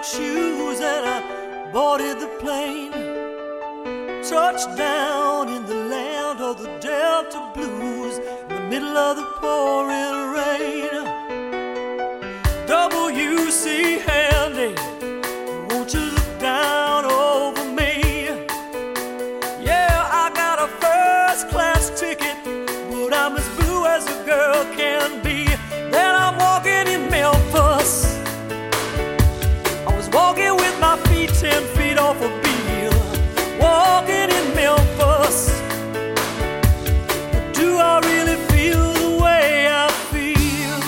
suede shoes and I boarded the plane. Touched down in the land of the Delta Blues in the middle of the pouring rain. W.C. Handy, won't you look down over me? Yeah, I got a first class ticket, but I'm as blue as a girl can be. Then I'm walking in Memphis. I was walking with my feet 10 feet off a Beale. Walking in Memphis. But do I really feel the way I feel?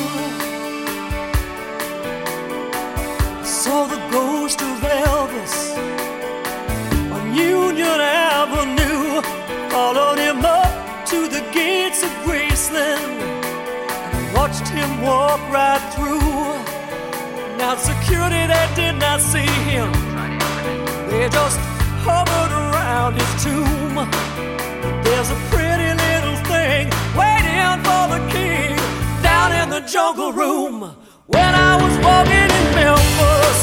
I saw the ghost of Elvis on Union Avenue. Followed him up to the gates of Graceland and watched him walk right through. Now security, they did not see him. They just hovered around his tomb. There's a pretty little thing waiting for the king down in the jungle room. When I was walking in Memphis,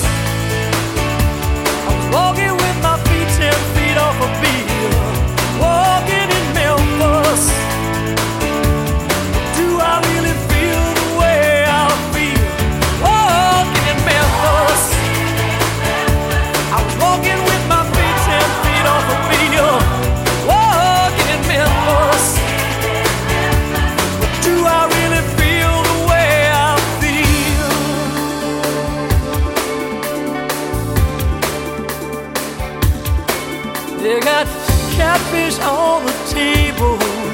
I was walking with my feet 10 feet off a Beale. Walking in Memphis. Do I really feel the way I feel? Walking in Memphis. I was walking with my feet 10 feet off a Beale. Walking in Memphis. But do I really feel the way I feel? They got catfish on the table.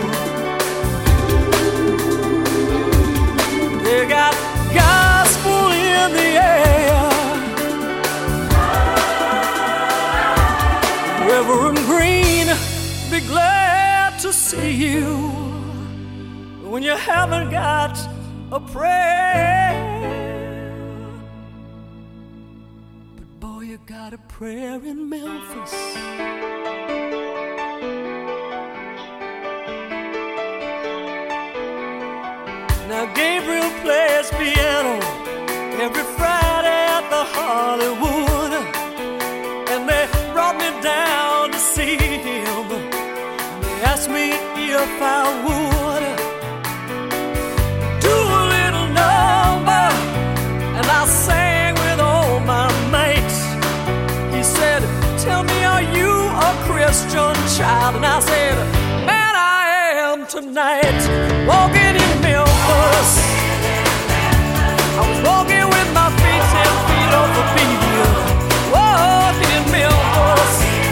They got gospel in the air. Reverend Green, be glad to see you when you haven't got a prayer. But boy, you got a prayer in Memphis. Now Gabriel plays piano every Friday at the Hollywood, and they brought me down to see him. They asked me if I would do a little number, and I sang with all my mates. He said, tell me, are you a Christian child? And I said, man, I am tonight. Walking in Memphis. I was walking with my feet 10 feet off a Beale. Walking in Memphis.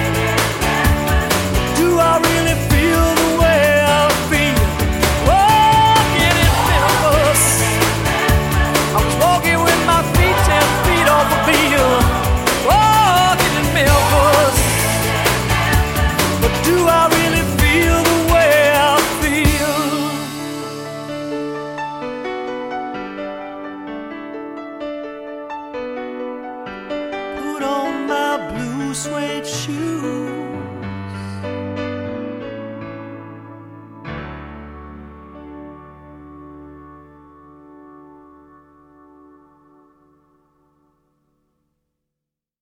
Do I really feel the way I feel? Walking in Memphis. I was walking with my feet 10 feet off a Beale. Walking in Memphis. But do I really feel the way I feel? Put on my blue suede